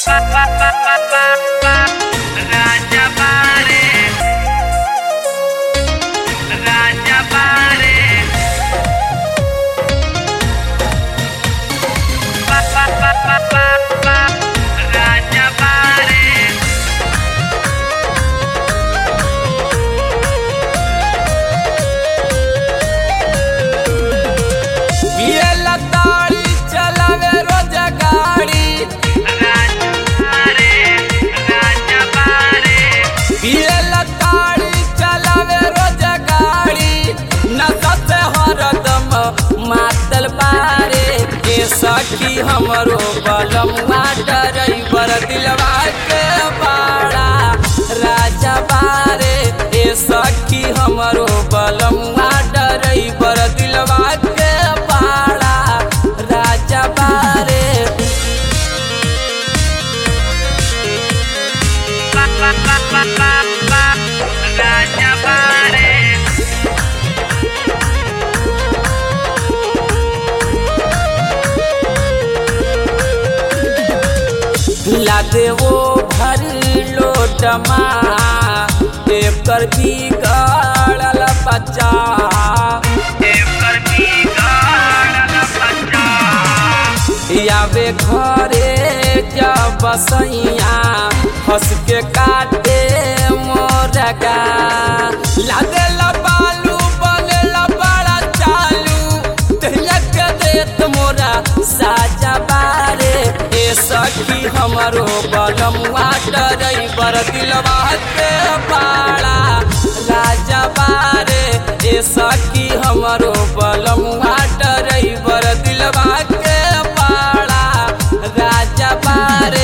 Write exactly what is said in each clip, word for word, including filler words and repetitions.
सखी हमरो बलमुआ ड्राइवर दिलवा के बाड़ा राजा बारे ए सखी हमरो बलमुआ ड्राइवर दिलवा के बाड़ा राजा बारे राजा बारे ला देवो भर लोटमा एकर बिगड़ल बच्चा एकर बिगड़ल बच्चा आवे घरे जब बसैया हंस के काटे मोरगा ला देला बालू बनेला बड़ा चालू तहिया के देत मोरा साजा बारे ए सखी हमरो बलमुआ ड्राइवर दिलवा के बाड़ा राजा बारे ए सखी हमरो बलमुआ ड्राइवर दिलवा के बाड़ा राजा बारे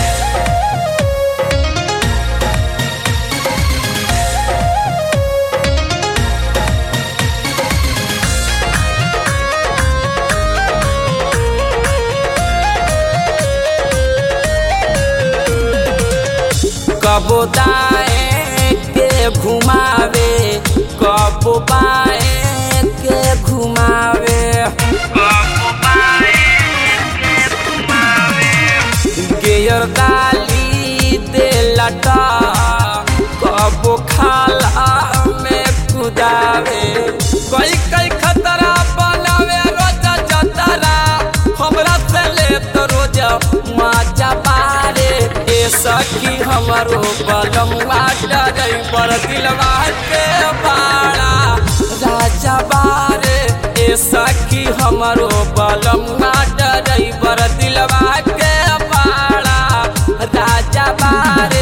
कबो दाएं के घुमावे कबो बाएं के घुमावे कबो बाएं के घुमावे गियर डाली दे लटा कबो खाला में कुदावे कोई कई खतरा बनावे रोजा जतरा हमरा से ले तो रोजा माजा बारे ए सखी हमरो बलमुआ ड्राइवर दिलवा के बाड़ा राजा बारे ए सखी हमरो बलमुआ ड्राइवर दिलवा के बाड़ा राजा बारे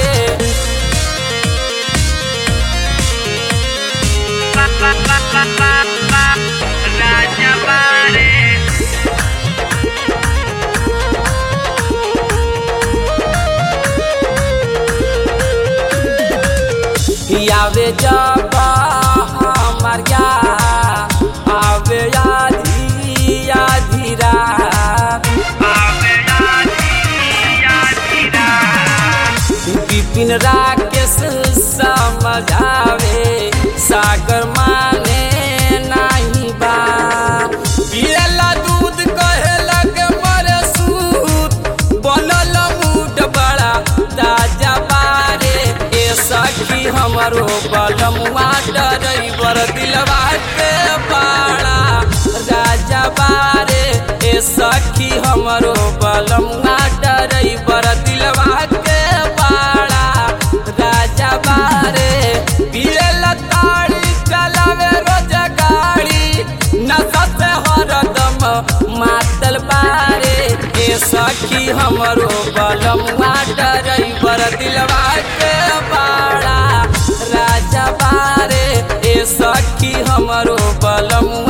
राजा बारे आवे जब हमार या आवे आधी आधी रात आवे आधी आधी रात बिपिन राकेश समझावे सागर माने नहीं बा पियला दूध कहे लगे मरे सूत बनल मूड बड़ा राजा बारे ए सखी हमरो बलमुआ ड्राइवर दिलवा के बाड़ा राजा बारे ए सखी हमरो बलमुआ ड्राइवर दिलवा के बाड़ा राजा बारे पियला ताड़ी चलावे रोज गाड़ी नशा से हरदम मातल बारे ए सखी हमरो बलमुआ ड्राइवर दिलवा के बाड़ा राजा बारे ए सखी हमरो बलमुआ